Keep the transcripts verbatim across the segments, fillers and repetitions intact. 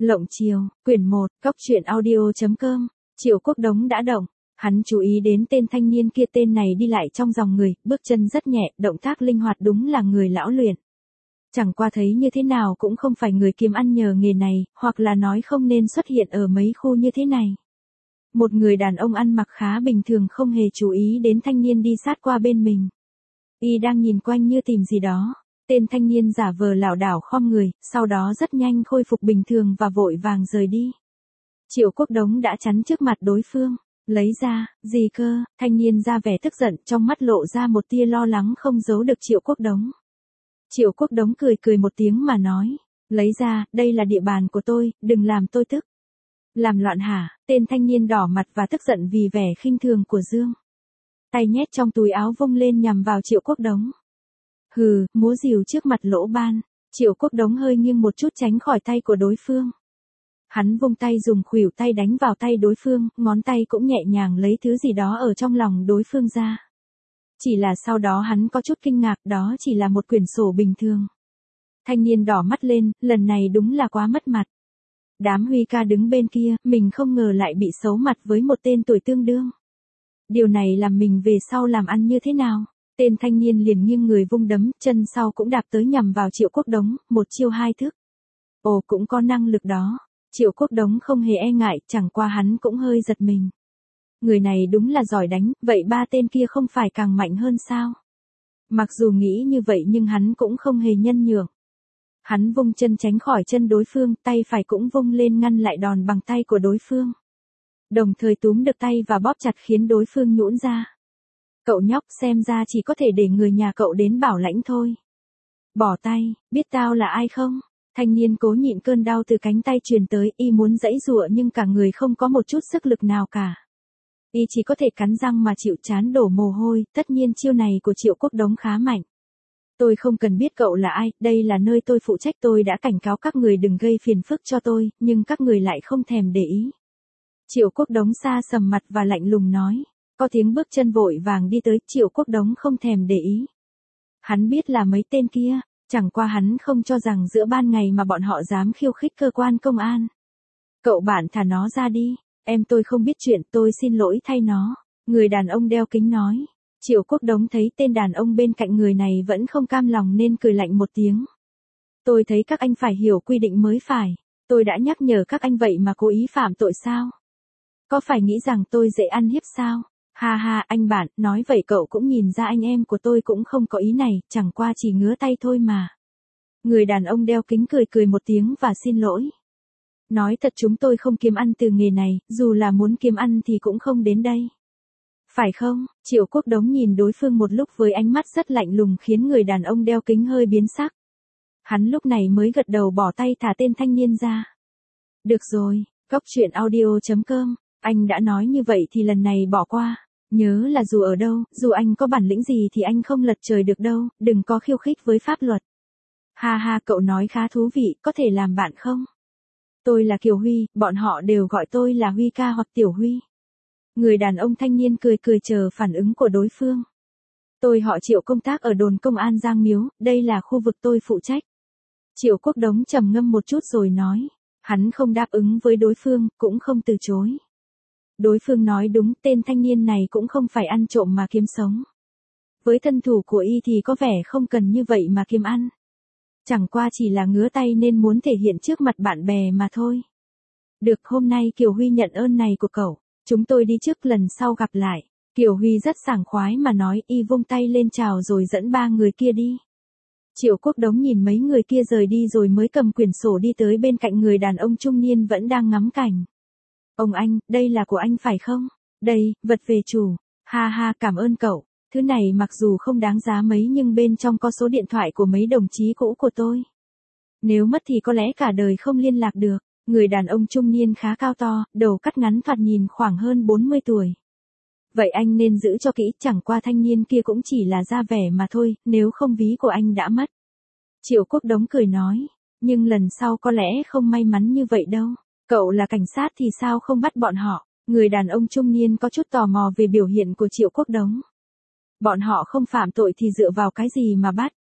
Lộng Chiều, quyển một, cóc truyện audio chấm com. Triệu Quốc Đống đã động, hắn chú ý đến tên thanh niên kia, tên này đi lại trong dòng người, bước chân rất nhẹ, động tác linh hoạt, đúng là người lão luyện. Chẳng qua thấy như thế nào cũng không phải người kiếm ăn nhờ nghề này, hoặc là nói không nên xuất hiện ở mấy khu như thế này. Một người đàn ông ăn mặc khá bình thường không hề chú ý đến thanh niên đi sát qua bên mình. Y đang nhìn quanh như tìm gì đó. Tên thanh niên giả vờ lảo đảo khom người, sau đó rất nhanh khôi phục bình thường và vội vàng rời đi. Triệu Quốc Đống đã chắn trước mặt đối phương. Lấy ra, gì cơ? Thanh niên ra vẻ tức giận, trong mắt lộ ra một tia lo lắng không giấu được Triệu Quốc Đống. Triệu Quốc Đống cười cười một tiếng mà nói. Lấy ra, đây là địa bàn của tôi, đừng làm tôi tức. Làm loạn hả? Tên thanh niên đỏ mặt và tức giận vì vẻ khinh thường của Dương. Tay nhét trong túi áo vung lên nhằm vào Triệu Quốc Đống. Hừ, múa rìu trước mặt lỗ ban. Triệu Quốc Đống hơi nghiêng một chút tránh khỏi tay của đối phương. Hắn vung tay dùng khuỷu tay đánh vào tay đối phương, ngón tay cũng nhẹ nhàng lấy thứ gì đó ở trong lòng đối phương ra. Chỉ là sau đó hắn có chút kinh ngạc, đó chỉ là một quyển sổ bình thường. Thanh niên đỏ mắt lên, lần này đúng là quá mất mặt. Đám Huy ca đứng bên kia, mình không ngờ lại bị xấu mặt với một tên tuổi tương đương. Điều này làm mình về sau làm ăn như thế nào? Tên thanh niên liền nghiêng người vung đấm, chân sau cũng đạp tới nhằm vào Triệu Quốc Đống, một chiêu hai thức. Ồ, cũng có năng lực đó. Triệu Quốc Đống không hề e ngại, chẳng qua hắn cũng hơi giật mình. Người này đúng là giỏi đánh, vậy ba tên kia không phải càng mạnh hơn sao? Mặc dù nghĩ như vậy nhưng hắn cũng không hề nhân nhượng. Hắn vung chân tránh khỏi chân đối phương, tay phải cũng vung lên ngăn lại đòn bằng tay của đối phương. Đồng thời túm được tay và bóp chặt khiến đối phương nhũn ra. Cậu nhóc, xem ra chỉ có thể để người nhà cậu đến bảo lãnh thôi. Bỏ tay, biết tao là ai không? Thanh niên cố nhịn cơn đau từ cánh tay truyền tới, y muốn giãy giụa nhưng cả người không có một chút sức lực nào cả. Y chỉ có thể cắn răng mà chịu, trán đổ mồ hôi, tất nhiên chiêu này của Triệu Quốc Đống khá mạnh. Tôi không cần biết cậu là ai, đây là nơi tôi phụ trách, tôi đã cảnh cáo các người đừng gây phiền phức cho tôi, nhưng các người lại không thèm để ý. Triệu Quốc Đống xa sầm mặt và lạnh lùng nói. Có tiếng bước chân vội vàng đi tới, Triệu Quốc Đống không thèm để ý. Hắn biết là mấy tên kia, chẳng qua hắn không cho rằng giữa ban ngày mà bọn họ dám khiêu khích cơ quan công an. Cậu bạn thả nó ra đi, em tôi không biết chuyện, tôi xin lỗi thay nó. Người đàn ông đeo kính nói. Triệu Quốc Đống thấy tên đàn ông bên cạnh người này vẫn không cam lòng nên cười lạnh một tiếng. Tôi thấy các anh phải hiểu quy định mới phải, tôi đã nhắc nhở các anh vậy mà cố ý phạm tội sao? Có phải nghĩ rằng tôi dễ ăn hiếp sao? Ha ha, anh bạn, nói vậy cậu cũng nhìn ra anh em của tôi cũng không có ý này, chẳng qua chỉ ngứa tay thôi mà. Người đàn ông đeo kính cười cười một tiếng và xin lỗi. Nói thật, chúng tôi không kiếm ăn từ nghề này, dù là muốn kiếm ăn thì cũng không đến đây. Phải không? Triệu Quốc Đống nhìn đối phương một lúc với ánh mắt rất lạnh lùng khiến người đàn ông đeo kính hơi biến sắc. Hắn lúc này mới gật đầu bỏ tay thả tên thanh niên ra. Được rồi, cóc truyện audio chấm com. Anh đã nói như vậy thì lần này bỏ qua. Nhớ là dù ở đâu, dù anh có bản lĩnh gì thì anh không lật trời được đâu, đừng có khiêu khích với pháp luật. Ha ha, cậu nói khá thú vị, có thể làm bạn không? Tôi là Kiều Huy, bọn họ đều gọi tôi là Huy ca hoặc Tiểu Huy. Người đàn ông thanh niên cười cười chờ phản ứng của đối phương. Tôi họ Triệu, công tác ở đồn công an Giang Miếu, đây là khu vực tôi phụ trách. Triệu Quốc Đống trầm ngâm một chút rồi nói. Hắn không đáp ứng với đối phương, cũng không từ chối. Đối phương nói đúng, tên thanh niên này cũng không phải ăn trộm mà kiếm sống. Với thân thủ của y thì có vẻ không cần như vậy mà kiếm ăn. Chẳng qua chỉ là ngứa tay nên muốn thể hiện trước mặt bạn bè mà thôi. Được, hôm nay Kiều Huy nhận ơn này của cậu, chúng tôi đi trước, lần sau gặp lại. Kiều Huy rất sảng khoái mà nói, y vung tay lên chào rồi dẫn ba người kia đi. Triệu Quốc Đống nhìn mấy người kia rời đi rồi mới cầm quyển sổ đi tới bên cạnh người đàn ông trung niên vẫn đang ngắm cảnh. Ông anh, đây là của anh phải không? Đây, vật về chủ. Ha ha, cảm ơn cậu. Thứ này mặc dù không đáng giá mấy nhưng bên trong có số điện thoại của mấy đồng chí cũ của tôi. Nếu mất thì có lẽ cả đời không liên lạc được. Người đàn ông trung niên khá cao to, đầu cắt ngắn, thoạt nhìn khoảng hơn bốn mươi tuổi. Vậy anh nên giữ cho kỹ, chẳng qua thanh niên kia cũng chỉ là ra vẻ mà thôi, nếu không ví của anh đã mất. Triệu Quốc Đống cười nói, nhưng lần sau có lẽ không may mắn như vậy đâu. Cậu là cảnh sát thì sao không bắt bọn họ? Người đàn ông trung niên có chút tò mò về biểu hiện của Triệu Quốc Đống. Bọn họ không phạm tội thì dựa vào cái gì mà bắt?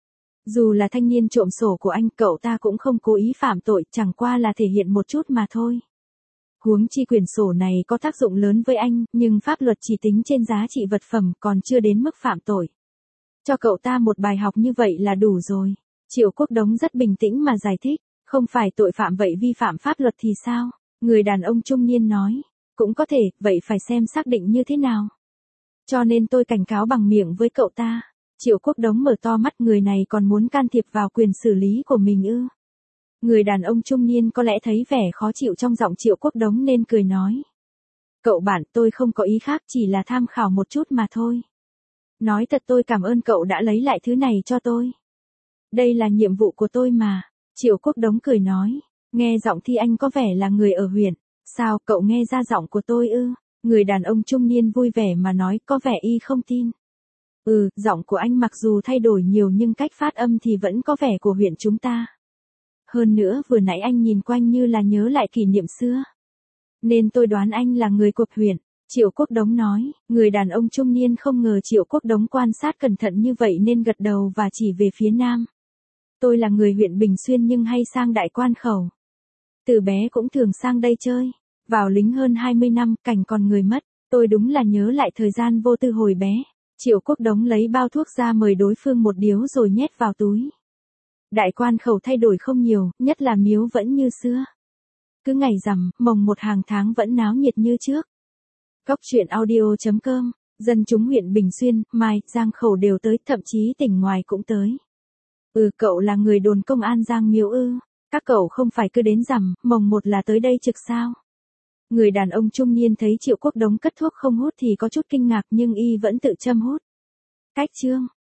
Dù là thanh niên trộm sổ của anh, cậu ta cũng không cố ý phạm tội, chẳng qua là thể hiện một chút mà thôi. Huống chi quyển sổ này có tác dụng lớn với anh, nhưng pháp luật chỉ tính trên giá trị vật phẩm, còn chưa đến mức phạm tội. Cho cậu ta một bài học như vậy là đủ rồi. Triệu Quốc Đống rất bình tĩnh mà giải thích, không phải tội phạm vậy vi phạm pháp luật thì sao? Người đàn ông trung niên nói, cũng có thể, vậy phải xem xác định như thế nào. Cho nên tôi cảnh cáo bằng miệng với cậu ta. Triệu Quốc Đống mở to mắt, người này còn muốn can thiệp vào quyền xử lý của mình ư? Người đàn ông trung niên có lẽ thấy vẻ khó chịu trong giọng Triệu Quốc Đống nên cười nói. Cậu bạn, tôi không có ý khác, chỉ là tham khảo một chút mà thôi. Nói thật, tôi cảm ơn cậu đã lấy lại thứ này cho tôi. Đây là nhiệm vụ của tôi mà. Triệu Quốc Đống cười nói. Nghe giọng thì anh có vẻ là người ở huyện. Sao, cậu nghe ra giọng của tôi ư? Người đàn ông trung niên vui vẻ mà nói, có vẻ y không tin. Ừ, giọng của anh mặc dù thay đổi nhiều nhưng cách phát âm thì vẫn có vẻ của huyện chúng ta. Hơn nữa vừa nãy anh nhìn quanh như là nhớ lại kỷ niệm xưa. Nên tôi đoán anh là người của huyện. Triệu Quốc Đống nói, người đàn ông trung niên không ngờ Triệu Quốc Đống quan sát cẩn thận như vậy nên gật đầu và chỉ về phía nam. Tôi là người huyện Bình Xuyên nhưng hay sang Đại Quan Khẩu. Từ bé cũng thường sang đây chơi. Vào lính hơn hai mươi năm, cảnh còn người mất. Tôi đúng là nhớ lại thời gian vô tư hồi bé. Triệu Quốc Đống lấy bao thuốc ra mời đối phương một điếu rồi nhét vào túi. Đại Quan Khẩu thay đổi không nhiều, nhất là miếu vẫn như xưa. Cứ ngày rằm, mồng một hàng tháng vẫn náo nhiệt như trước. Cóc truyện audio chấm com, dân chúng huyện Bình Xuyên, Mai, Giang Khẩu đều tới, thậm chí tỉnh ngoài cũng tới. Ừ, cậu là người đồn công an Giang Miếu ư? Các cậu không phải cứ đến rằm, mồng một là tới đây trực sao? Người đàn ông trung niên thấy Triệu Quốc Đống cất thuốc không hút thì có chút kinh ngạc nhưng y vẫn tự châm hút. Cách chương